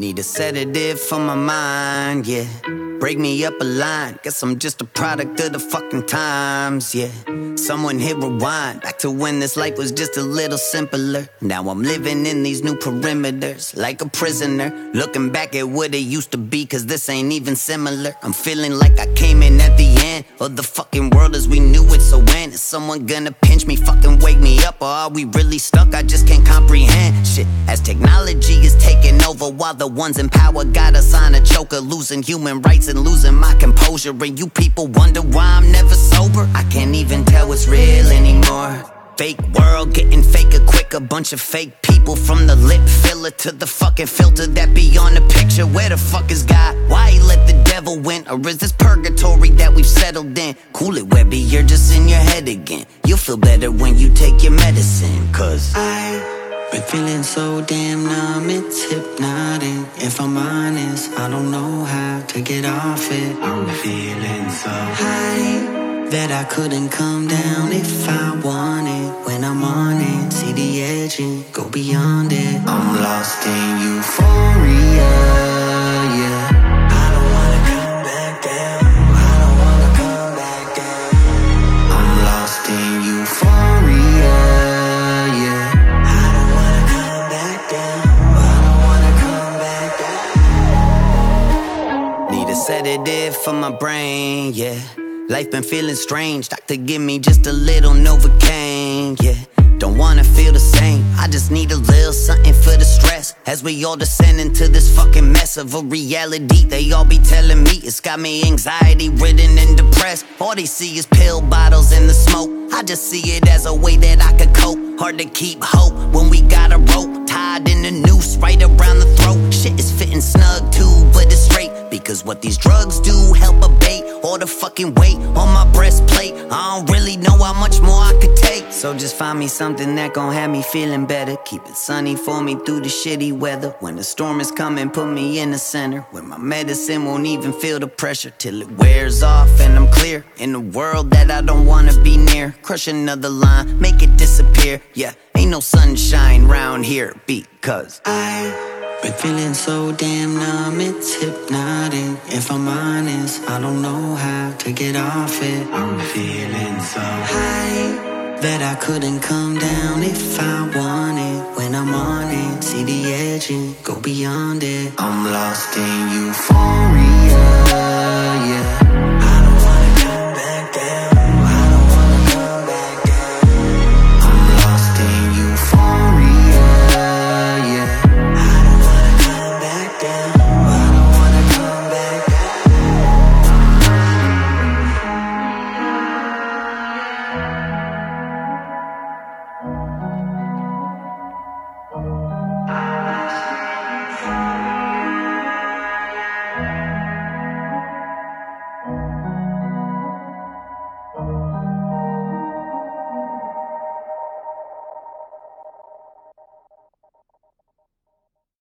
Need a sedative for my mind, yeah. Break me up a line, guess I'm just a product of the fucking times, yeah. Someone hit rewind, back to when this life was just a little simpler. Now I'm living in these new perimeters, like a prisoner. Looking back at what it used to be, cause this ain't even similar. I'm feeling like I came in at the end of the fucking world as we knew it. So when is someone gonna pinch me, fucking wake me up? Or are we really stuck? I just can't comprehend shit. As technology is taking over, while the ones in power got us on a choker, losing human rights and losing my composure. And you people wonder why I'm never sober. I can't even tell what's real anymore. Fake world getting faker quick. A bunch of fake people, from the lip filler to the fucking filter that be on the picture. Where the fuck is God? Why he let the devil win? Or is this purgatory that we've settled in? Cool it, Webby, you're just in your head again. You'll feel better when you take your medicine, cause I've been feeling so damn numb, it's hypnotic. If I'm honest, I don't know how to get off it. I'm feeling so high that I couldn't come down if I wanted. When I'm on it, see the edge and go beyond it. I'm lost in euphoria, yeah. I don't wanna come back down. I don't wanna come back down. I'm lost in euphoria, yeah. I don't wanna come back down. I don't wanna come back down. Need a sedative for my brain, yeah. Life been feeling strange, doctor give me just a little Novocaine, yeah. Don't wanna feel the same, I just need a little something for the stress. As we all descend into this fucking mess of a reality, they all be telling me it's got me anxiety ridden and depressed. All they see is pill bottles and the smoke, I just see it as a way that I could cope. Hard to keep hope when we got a rope tied in a noose right around the throat. Shit is fitting snug too, but it's straight, because what these drugs do help abate all the fucking weight on my breastplate. I don't really know how much more I could take, so just find me something that gon' have me feeling better. Keep it sunny for me through the shitty weather. When the storm is coming, put me in the center, where my medicine won't even feel the pressure, till it wears off and I'm clear in a world that I don't wanna be near. Crush another line, make it disappear, yeah. Ain't no sunshine round here, because I've been feeling so damn numb, it's hypnotic. If I'm honest, I don't know how to get off it. I'm feeling so high that I couldn't come down if I wanted. When I'm on it, see the edge and go beyond it. I'm lost in euphoria, yeah.